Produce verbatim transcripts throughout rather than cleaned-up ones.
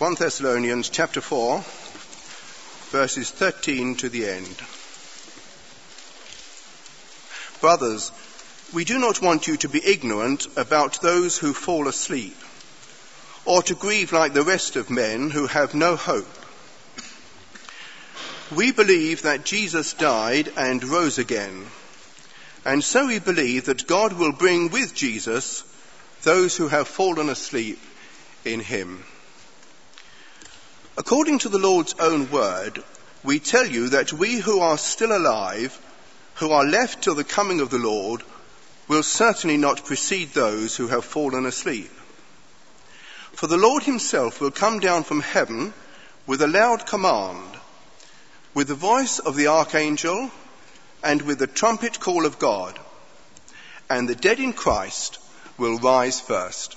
First Thessalonians chapter four, verses thirteen to the end. Brothers, we do not want you to be ignorant about those who fall asleep, or to grieve like the rest of men who have no hope. We believe that Jesus died and rose again, and so we believe that God will bring with Jesus those who have fallen asleep in him. According to the Lord's own word, we tell you that we who are still alive, who are left till the coming of the Lord, will certainly not precede those who have fallen asleep. For the Lord himself will come down from heaven with a loud command, with the voice of the archangel, and with the trumpet call of God, and the dead in Christ will rise first.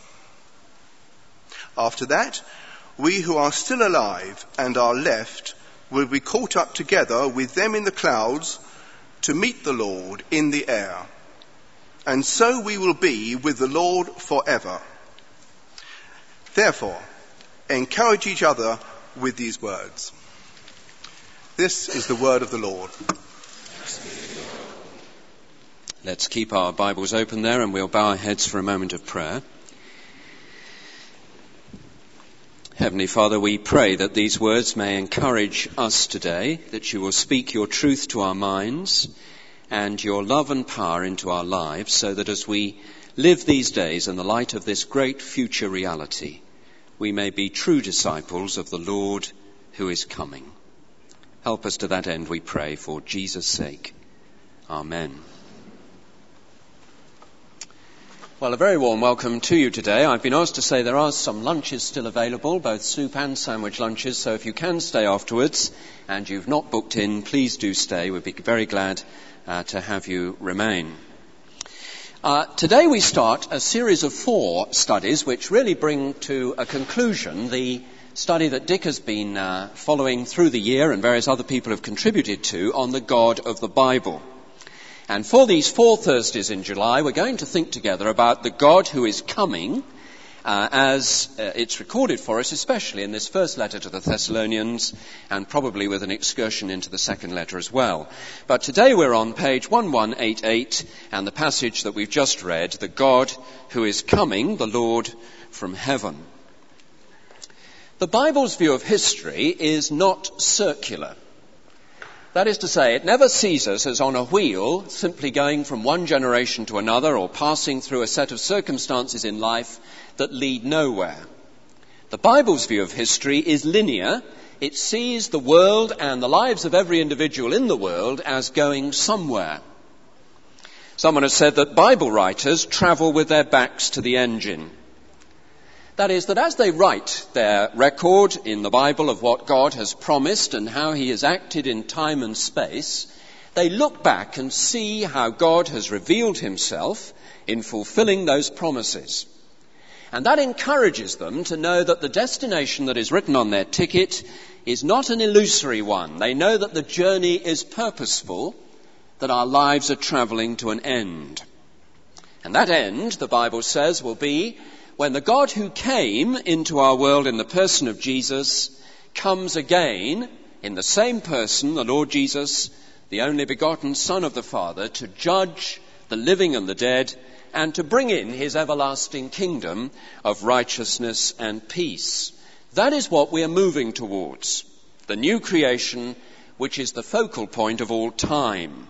After that, we who are still alive and are left will be caught up together with them in the clouds to meet the Lord in the air. And so we will be with the Lord forever. Therefore, encourage each other with these words. This is the word of the Lord. Let's keep our Bibles open there and we'll bow our heads for a moment of prayer. Heavenly Father, we pray that these words may encourage us today, that you will speak your truth to our minds and your love and power into our lives, so that as we live these days in the light of this great future reality, we may be true disciples of the Lord who is coming. Help us to that end, we pray, for Jesus' sake. Amen. Well, a very warm welcome to you today. I've been asked to say there are some lunches still available, both soup and sandwich lunches, so if you can stay afterwards and you've not booked in, please do stay. We'd be very glad uh, to have you remain. Uh, today we start a series of four studies which really bring to a conclusion the study that Dick has been uh, following through the year and various other people have contributed to on the God of the Bible. And for these four Thursdays in July, we're going to think together about the God who is coming, uh, as uh, it's recorded for us, especially in this first letter to the Thessalonians, and probably with an excursion into the second letter as well. But today we're on page eleven eighty-eight, and the passage that we've just read, the God who is coming, the Lord from heaven. The Bible's view of history is not circular. That is to say, it never sees us as on a wheel, simply going from one generation to another or passing through a set of circumstances in life that lead nowhere. The Bible's view of history is linear. It sees the world and the lives of every individual in the world as going somewhere. Someone has said that Bible writers travel with their backs to the engine. That is, that as they write their record in the Bible of what God has promised and how he has acted in time and space, they look back and see how God has revealed himself in fulfilling those promises. And that encourages them to know that the destination that is written on their ticket is not an illusory one. They know that the journey is purposeful, that our lives are travelling to an end. And that end, the Bible says, will be when the God who came into our world in the person of Jesus comes again in the same person, the Lord Jesus, the only begotten Son of the Father, to judge the living and the dead and to bring in his everlasting kingdom of righteousness and peace. That is what we are moving towards, the new creation which is the focal point of all time.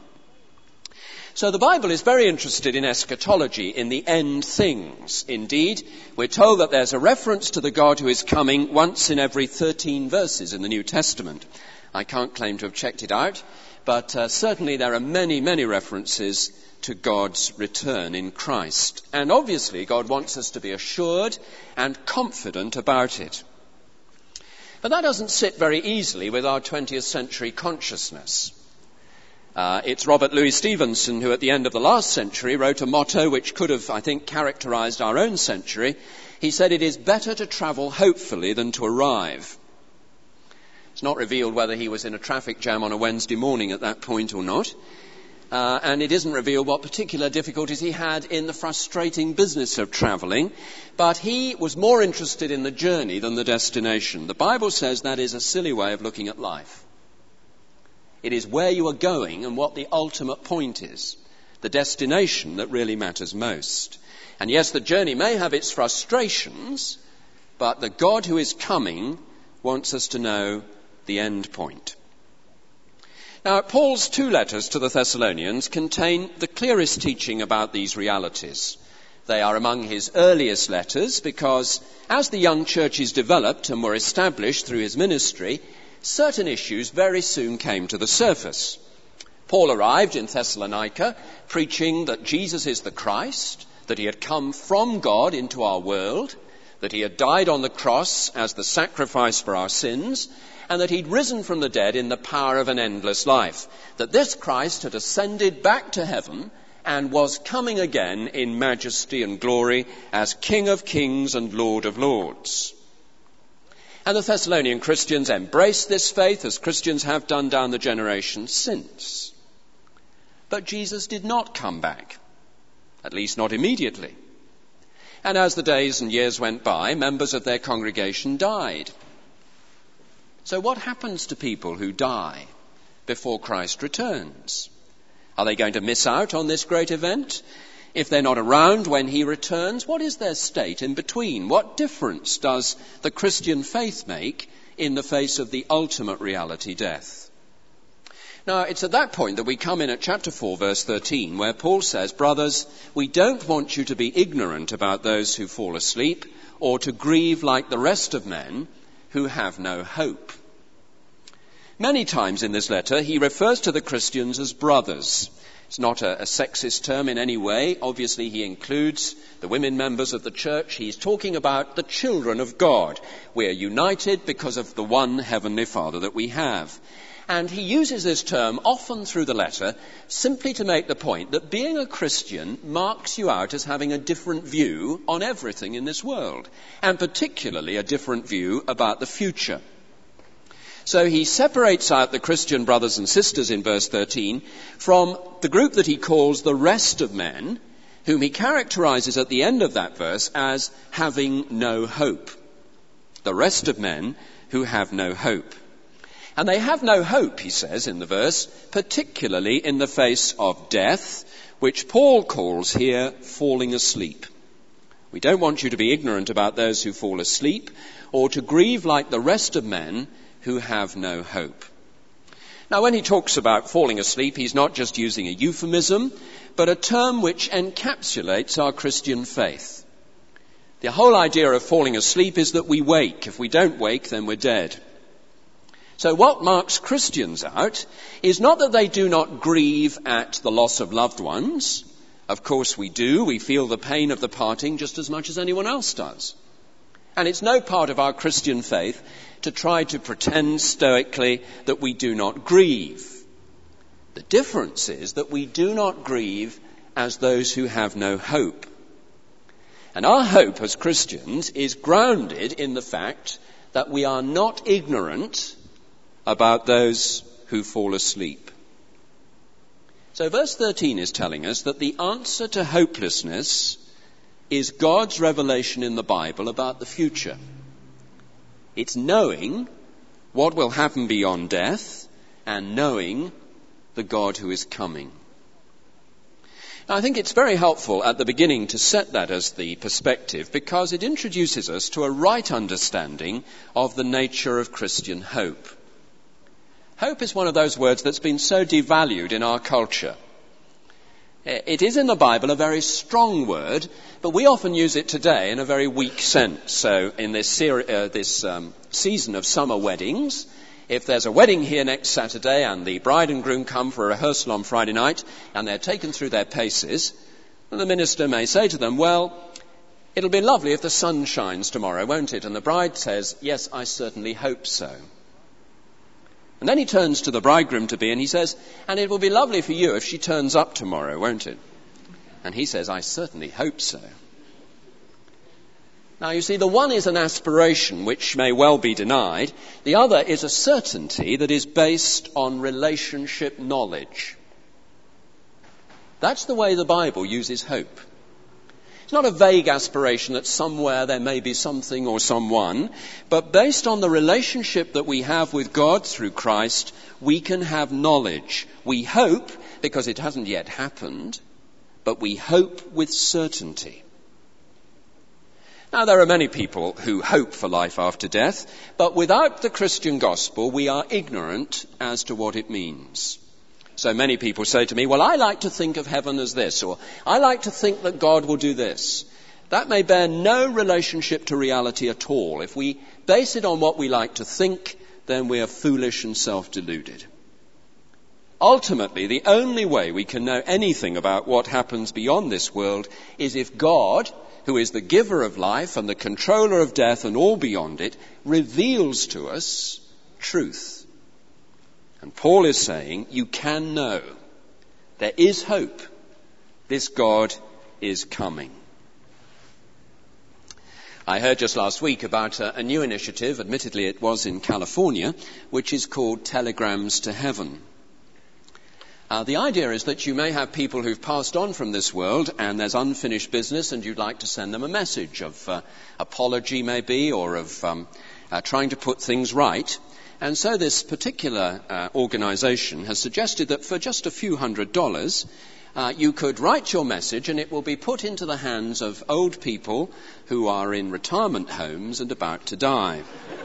So the Bible is very interested in eschatology, in the end things. Indeed, we're told that there's a reference to the God who is coming once in every thirteen verses in the New Testament. I can't claim to have checked it out, but uh, certainly there are many, many references to God's return in Christ. And obviously God wants us to be assured and confident about it. But that doesn't sit very easily with our twentieth century consciousness. Uh, it's Robert Louis Stevenson who at the end of the last century wrote a motto which could have, I think, characterized our own century. He said, "It is better to travel hopefully than to arrive." It's not revealed whether he was in a traffic jam on a Wednesday morning at that point or not. Uh, and it isn't revealed what particular difficulties he had in the frustrating business of travelling, but he was more interested in the journey than the destination. The Bible says that is a silly way of looking at life. It is where you are going and what the ultimate point is, the destination that really matters most. And yes, the journey may have its frustrations, but the God who is coming wants us to know the end point. Now, Paul's two letters to the Thessalonians contain the clearest teaching about these realities. They are among his earliest letters because as the young churches developed and were established through his ministry, certain issues very soon came to the surface. Paul arrived in Thessalonica preaching that Jesus is the Christ, that he had come from God into our world, that he had died on the cross as the sacrifice for our sins, and that he'd risen from the dead in the power of an endless life, that this Christ had ascended back to heaven and was coming again in majesty and glory as King of kings and Lord of lords. And the Thessalonian Christians embraced this faith as Christians have done down the generations since. But Jesus did not come back, at least not immediately. And as the days and years went by, members of their congregation died. So what happens to people who die before Christ returns? Are they going to miss out on this great event? If they're not around when he returns, what is their state in between? What difference does the Christian faith make in the face of the ultimate reality, death? Now, it's at that point that we come in at chapter four, verse thirteen, where Paul says, "Brothers, we don't want you to be ignorant about those who fall asleep, or to grieve like the rest of men who have no hope." Many times in this letter, he refers to the Christians as brothers. It's not a, a sexist term in any way. Obviously, he includes the women members of the church. He's talking about the children of God. We are united because of the one heavenly Father that we have. And he uses this term often through the letter simply to make the point that being a Christian marks you out as having a different view on everything in this world, and particularly a different view about the future. So he separates out the Christian brothers and sisters in verse thirteen from the group that he calls the rest of men, whom he characterizes at the end of that verse as having no hope. The rest of men who have no hope. And they have no hope, he says in the verse, particularly in the face of death, which Paul calls here falling asleep. We don't want you to be ignorant about those who fall asleep, or to grieve like the rest of men who have no hope. Now, when he talks about falling asleep, he's not just using a euphemism, but a term which encapsulates our Christian faith. The whole idea of falling asleep is that we wake. If we don't wake, then we're dead. So what marks Christians out is not that they do not grieve at the loss of loved ones. Of course we do. We feel the pain of the parting just as much as anyone else does. And it's no part of our Christian faith to try to pretend stoically that we do not grieve. The difference is that we do not grieve as those who have no hope. And our hope as Christians is grounded in the fact that we are not ignorant about those who fall asleep. So verse thirteen is telling us that the answer to hopelessness is God's revelation in the Bible about the future. It's knowing what will happen beyond death and knowing the God who is coming. Now, I think it's very helpful at the beginning to set that as the perspective because it introduces us to a right understanding of the nature of Christian hope. Hope is one of those words that's been so devalued in our culture. It is in the Bible a very strong word, but we often use it today in a very weak sense. So in this, ser- uh, this um, season of summer weddings, if there's a wedding here next Saturday and the bride and groom come for a rehearsal on Friday night and they're taken through their paces, then the minister may say to them, well, it'll be lovely if the sun shines tomorrow, won't it? And the bride says, yes, I certainly hope so. And then he turns to the bridegroom-to-be and he says, and it will be lovely for you if she turns up tomorrow, won't it? And he says, I certainly hope so. Now, you see, the one is an aspiration which may well be denied. The other is a certainty that is based on relationship knowledge. That's the way the Bible uses hope. It's not a vague aspiration that somewhere there may be something or someone, but based on the relationship that we have with God through Christ, we can have knowledge. We hope because it hasn't yet happened, but we hope with certainty. Now, there are many people who hope for life after death, but without the Christian gospel, we are ignorant as to what it means. So many people say to me, well, I like to think of heaven as this, or I like to think that God will do this. That may bear no relationship to reality at all. If we base it on what we like to think, then we are foolish and self-deluded. Ultimately, the only way we can know anything about what happens beyond this world is if God, who is the giver of life and the controller of death and all beyond it, reveals to us truth. And Paul is saying, you can know. There is hope. This God is coming. I heard just last week about a, a new initiative, admittedly it was in California, which is called Telegrams to Heaven. Uh, the idea is that you may have people who've passed on from this world and there's unfinished business and you'd like to send them a message of uh, apology maybe, or of um, uh, trying to put things right. And so this particular uh, organization has suggested that for just a few hundred dollars, uh, you could write your message and it will be put into the hands of old people who are in retirement homes and about to die.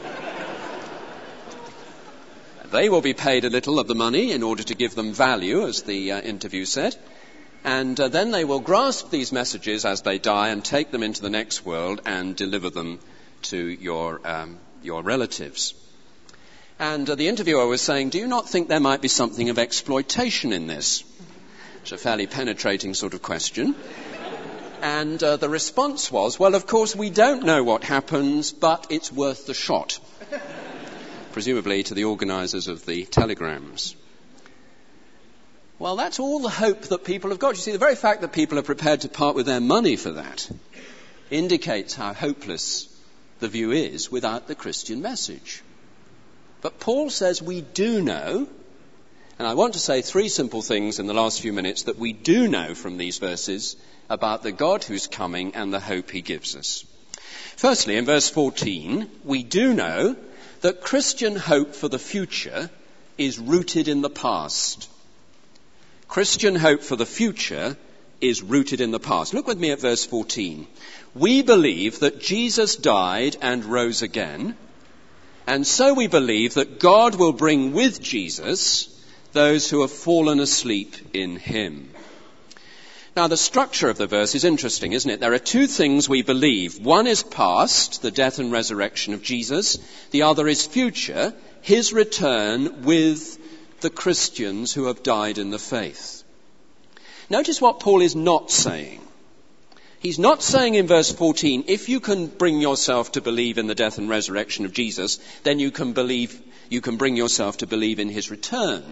They will be paid a little of the money in order to give them value, as the uh, interview said. And uh, then they will grasp these messages as they die and take them into the next world and deliver them to your, um, your relatives. And uh, the interviewer was saying, do you not think there might be something of exploitation in this? It's a fairly penetrating sort of question. And uh, the response was, well, of course, we don't know what happens, but it's worth the shot. Presumably to the organisers of the telegrams. Well, that's all the hope that people have got. You see, the very fact that people are prepared to part with their money for that indicates how hopeless the view is without the Christian message. But Paul says we do know, and I want to say three simple things in the last few minutes that we do know from these verses about the God who's coming and the hope he gives us. Firstly, in verse fourteen, we do know that Christian hope for the future is rooted in the past. Christian hope for the future is rooted in the past. Look with me at verse fourteen. We believe that Jesus died and rose again, and so we believe that God will bring with Jesus those who have fallen asleep in him. Now, the structure of the verse is interesting, isn't it? There are two things we believe. One is past, the death and resurrection of Jesus. The other is future, his return with the Christians who have died in the faith. Notice what Paul is not saying. He's not saying in verse fourteen, if you can bring yourself to believe in the death and resurrection of Jesus, then you can believe, you can bring yourself to believe in his return.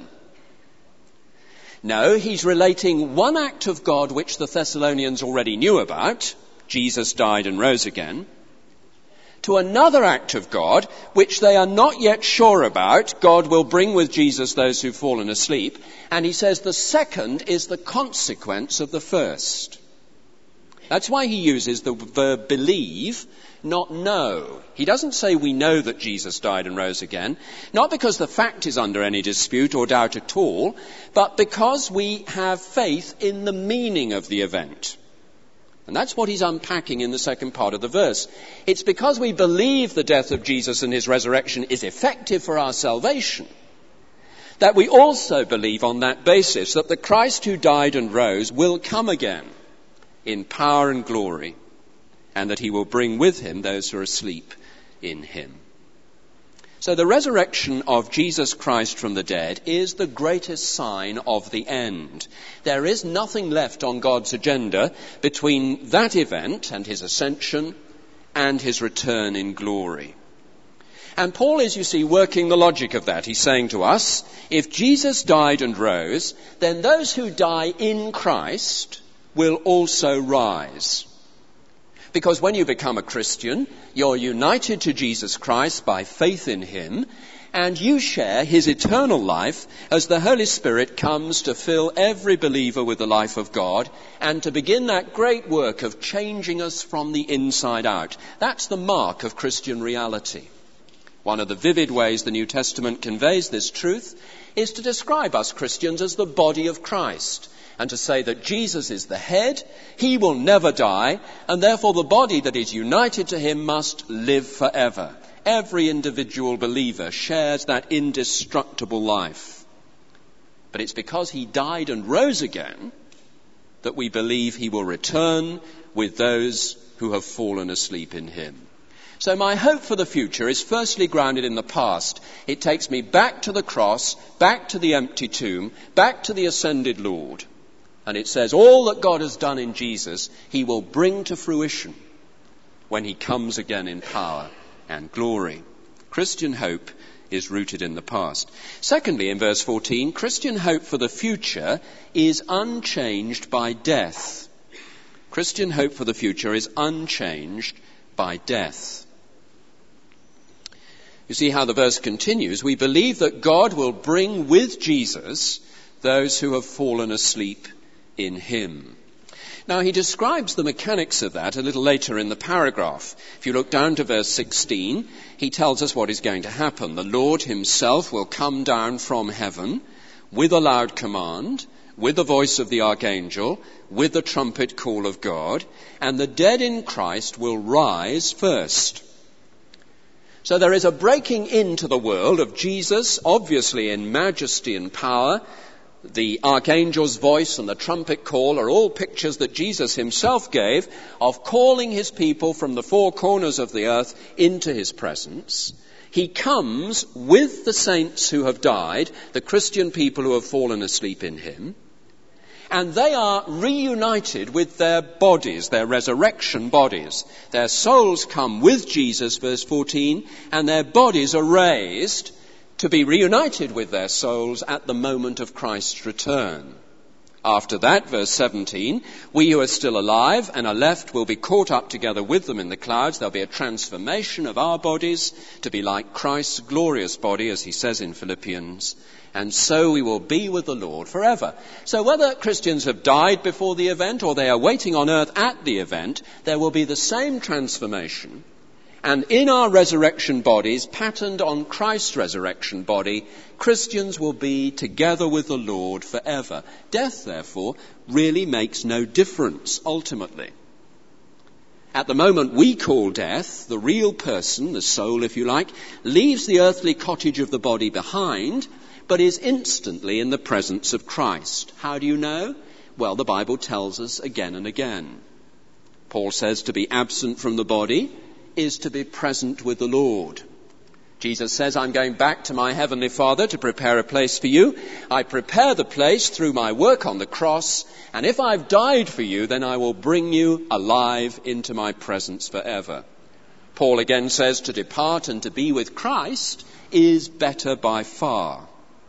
No, he's relating one act of God which the Thessalonians already knew about, Jesus died and rose again, to another act of God which they are not yet sure about. God will bring with Jesus those who've fallen asleep. And he says the second is the consequence of the first. That's why he uses the verb believe, not know. He doesn't say we know that Jesus died and rose again, not because the fact is under any dispute or doubt at all, but because we have faith in the meaning of the event. And that's what he's unpacking in the second part of the verse. It's because we believe the death of Jesus and his resurrection is effective for our salvation that we also believe on that basis that the Christ who died and rose will come again in power and glory, and that he will bring with him those who are asleep in him. So the resurrection of Jesus Christ from the dead is the greatest sign of the end. There is nothing left on God's agenda between that event and his ascension and his return in glory. And Paul is, you see, working the logic of that. He's saying to us, if Jesus died and rose, then those who die in Christ will also rise. Because when you become a Christian, you're united to Jesus Christ by faith in him, And you share his eternal life as the Holy Spirit comes to fill every believer with the life of God and to begin that great work of changing us from the inside out. That's the mark of Christian reality. One of the vivid ways the New Testament conveys this truth is to describe us Christians as the body of Christ and to say that Jesus is the head, he will never die, and therefore the body that is united to him must live forever. Every individual believer shares that indestructible life. But it's because he died and rose again that we believe he will return with those who have fallen asleep in him. So my hope for the future is firstly grounded in the past. It takes me back to the cross, back to the empty tomb, back to the ascended Lord. And it says all that God has done in Jesus, he will bring to fruition when he comes again in power and glory. Christian hope is rooted in the past. Secondly, in verse fourteen, Christian hope for the future is unchanged by death. Christian hope for the future is unchanged by death. You see how the verse continues. We believe that God will bring with Jesus those who have fallen asleep in him. Now, he describes the mechanics of that a little later in the paragraph. If you look down to verse sixteen, he tells us what is going to happen. The Lord himself will come down from heaven with a loud command, with the voice of the archangel, with the trumpet call of God, and the dead in Christ will rise first. So there is a breaking into the world of Jesus, obviously in majesty and power. The archangel's voice and the trumpet call are all pictures that Jesus himself gave of calling his people from the four corners of the earth into his presence. He comes with the saints who have died, the Christian people who have fallen asleep in him, and they are reunited with their bodies, their resurrection bodies. Their souls come with Jesus, verse fourteen, and their bodies are raised to be reunited with their souls at the moment of Christ's return. After that, verse seventeen, we who are still alive and are left will be caught up together with them in the clouds. There'll be a transformation of our bodies to be like Christ's glorious body, as he says in Philippians. And so we will be with the Lord forever. So whether Christians have died before the event or they are waiting on earth at the event, there will be the same transformation. And in our resurrection bodies, patterned on Christ's resurrection body, Christians will be together with the Lord forever. Death, therefore, really makes no difference, ultimately. At the moment we call death, the real person, the soul, if you like, leaves the earthly cottage of the body behind, but is instantly in the presence of Christ. How do you know? Well, the Bible tells us again and again. Paul says to be absent from the body is to be present with the Lord. Jesus says, I'm going back to my heavenly Father to prepare a place for you. I prepare the place through my work on the cross, and if I've died for you, then I will bring you alive into my presence forever. Paul again says to depart and to be with Christ is better by far.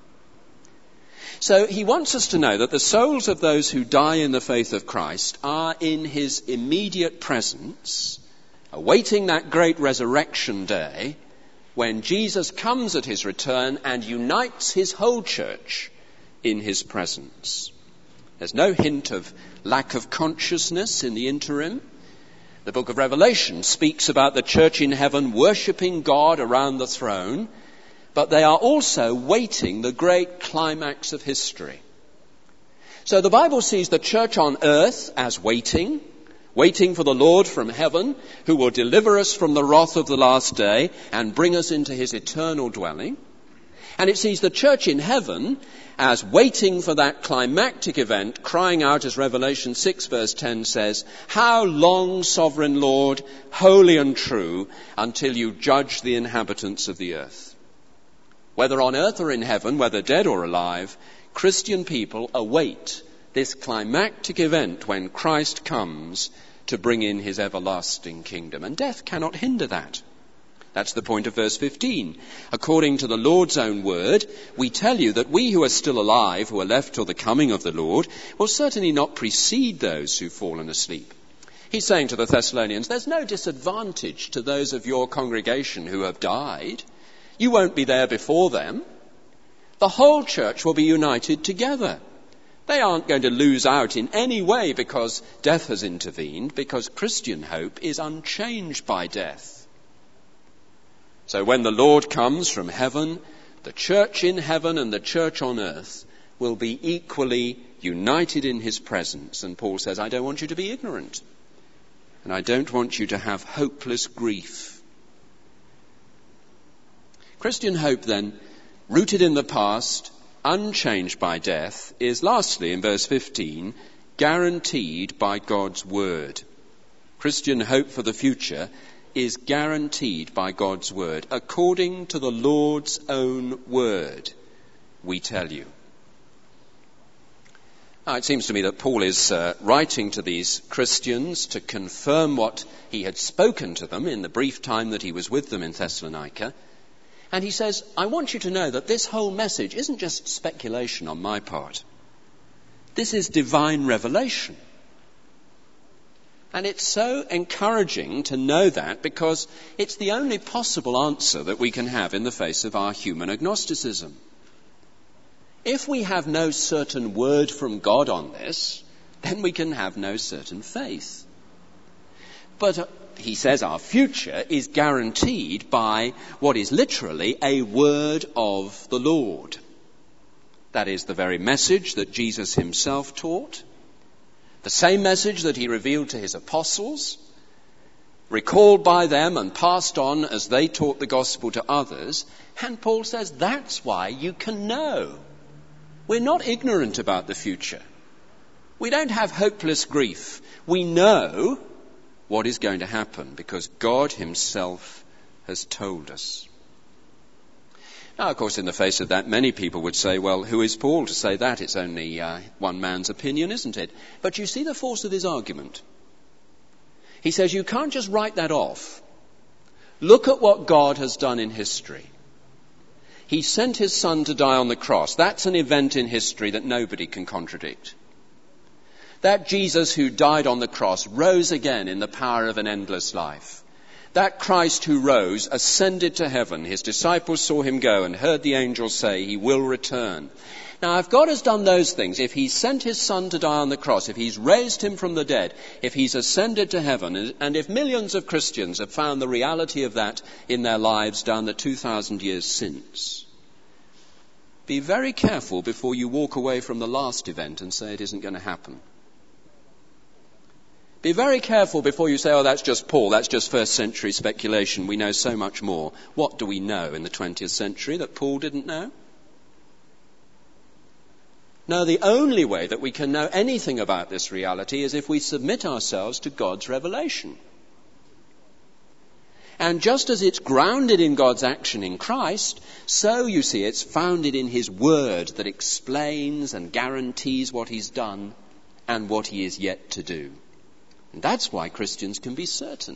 So he wants us to know that the souls of those who die in the faith of Christ are in his immediate presence, awaiting that great resurrection day when Jesus comes at his return and unites his whole church in his presence. There's no hint of lack of consciousness in the interim. The book of Revelation speaks about the church in heaven worshipping God around the throne, but they are also waiting the great climax of history. So the Bible sees the church on earth as waiting, waiting for the Lord from heaven, who will deliver us from the wrath of the last day and bring us into his eternal dwelling. And it sees the church in heaven as waiting for that climactic event, crying out, as Revelation six verse ten says, how long, sovereign Lord, holy and true, until you judge the inhabitants of the earth. Whether on earth or in heaven, whether dead or alive, Christian people await this climactic event when Christ comes to bring in his everlasting kingdom. And death cannot hinder that. That's the point of verse fifteen. According to the Lord's own word, we tell you that we who are still alive, who are left till the coming of the Lord, will certainly not precede those who've fallen asleep. He's saying to the Thessalonians, there's no disadvantage to those of your congregation who have died. You won't be there before them. The whole church will be united together. They aren't going to lose out in any way because death has intervened, because Christian hope is unchanged by death. So when the Lord comes from heaven, the church in heaven and the church on earth will be equally united in his presence. And Paul says, I don't want you to be ignorant. And I don't want you to have hopeless grief. Christian hope, then, rooted in the past, unchanged by death, is lastly, in verse fifteen, guaranteed by God's word. Christian hope for the future is guaranteed by God's word. According to the Lord's own word, we tell you. Now, it seems to me that Paul is uh, writing to these Christians to confirm what he had spoken to them in the brief time that he was with them in Thessalonica. And he says, I want you to know that this whole message isn't just speculation on my part. This is divine revelation. And it's so encouraging to know that because it's the only possible answer that we can have in the face of our human agnosticism. If we have no certain word from God on this, then we can have no certain faith. But uh, he says our future is guaranteed by what is literally a word of the Lord. That is the very message that Jesus himself taught, the same message that he revealed to his apostles, recalled by them and passed on as they taught the gospel to others. And Paul says that's why you can know. We're not ignorant about the future. We don't have hopeless grief. We know what is going to happen because God himself has told us. Now, of course, in the face of that, many people would say, well, who is Paul to say that? It's only uh, one man's opinion, isn't it? But you see the force of his argument. He says you can't just write that off. Look at what God has done in history. He sent his son to die on the cross. That's an event in history that nobody can contradict. That Jesus who died on the cross rose again in the power of an endless life. That Christ who rose ascended to heaven. His disciples saw him go and heard the angels say he will return. Now, if God has done those things, if he's sent his son to die on the cross, if he's raised him from the dead, if he's ascended to heaven, and if millions of Christians have found the reality of that in their lives down the two thousand years since, be very careful before you walk away from the last event and say it isn't going to happen. Be very careful before you say, oh, that's just Paul, that's just first century speculation, we know so much more. What do we know in the twentieth century that Paul didn't know? No, the only way that we can know anything about this reality is if we submit ourselves to God's revelation. And just as it's grounded in God's action in Christ, so, you see, it's founded in his word that explains and guarantees what he's done and what he is yet to do. And that's why Christians can be certain.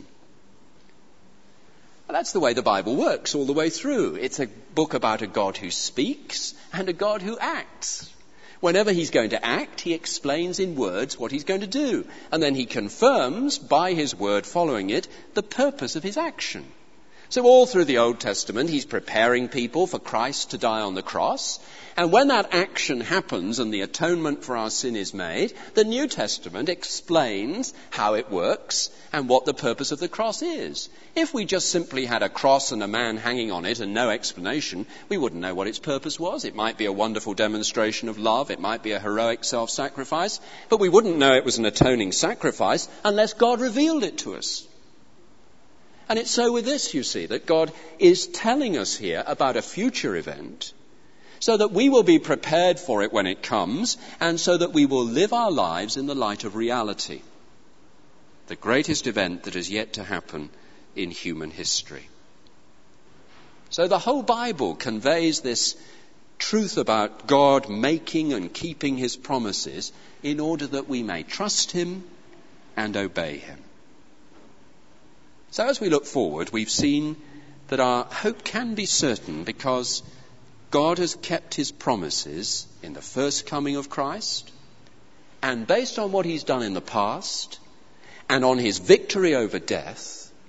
Well, that's the way the Bible works all the way through. It's a book about a God who speaks and a God who acts. Whenever he's going to act, he explains in words what he's going to do. And then he confirms by his word following it the purpose of his action. So all through the Old Testament, he's preparing people for Christ to die on the cross. And when that action happens and the atonement for our sin is made, the New Testament explains how it works and what the purpose of the cross is. If we just simply had a cross and a man hanging on it and no explanation, we wouldn't know what its purpose was. It might be a wonderful demonstration of love. It might be a heroic self-sacrifice. But we wouldn't know it was an atoning sacrifice unless God revealed it to us. And it's so with this, you see, that God is telling us here about a future event so that we will be prepared for it when it comes and so that we will live our lives in the light of reality. The greatest event that has yet to happen in human history. So the whole Bible conveys this truth about God making and keeping his promises in order that we may trust him and obey him. So as we look forward, we've seen that our hope can be certain because God has kept his promises in the first coming of Christ, and based on what he's done in the past, and on his victory over death,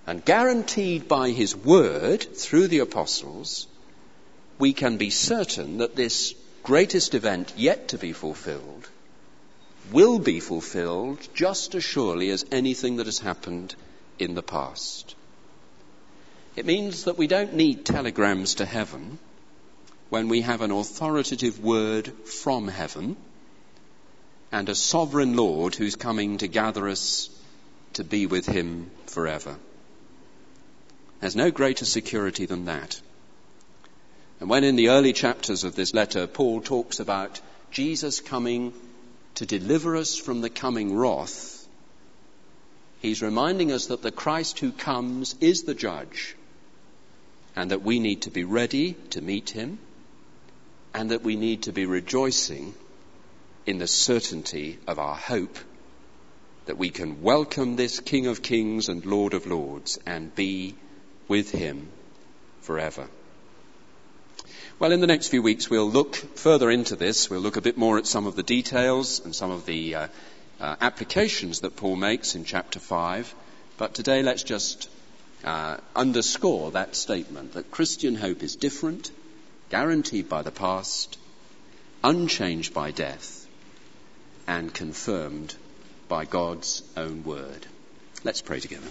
and guaranteed by his word through the apostles, we can be certain that this greatest event yet to be fulfilled will be fulfilled just as surely as anything that has happened in the past. It means that we don't need telegrams to heaven when we have an authoritative word from heaven and a sovereign Lord who's coming to gather us to be with him forever. There's no greater security than that. And when in the early chapters of this letter, Paul talks about Jesus coming to deliver us from the coming wrath, he's reminding us that the Christ who comes is the judge, and that we need to be ready to meet him, and that we need to be rejoicing in the certainty of our hope that we can welcome this King of Kings and Lord of Lords and be with him forever. Well, in the next few weeks we'll look further into this. We'll look a bit more at some of the details and some of the uh, uh, applications that Paul makes in chapter five. But today let's just uh, underscore that statement that Christian hope is different, guaranteed by the past, unchanged by death, and confirmed by God's own word. Let's pray together.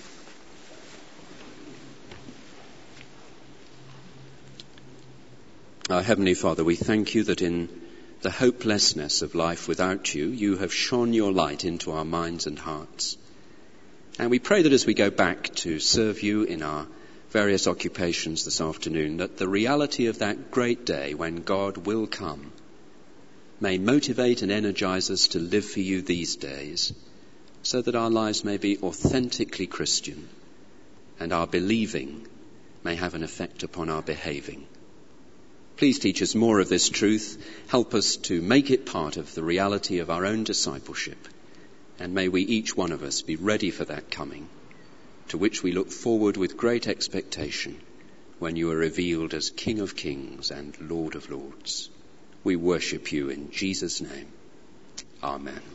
Our Heavenly Father, we thank you that in the hopelessness of life without you, you have shone your light into our minds and hearts. And we pray that as we go back to serve you in our various occupations this afternoon, that the reality of that great day when God will come may motivate and energize us to live for you these days, so that our lives may be authentically Christian and our believing may have an effect upon our behaving. Please teach us more of this truth. Help us to make it part of the reality of our own discipleship. And may we, each one of us, be ready for that coming, to which we look forward with great expectation when you are revealed as King of Kings and Lord of Lords. We worship you in Jesus' name. Amen.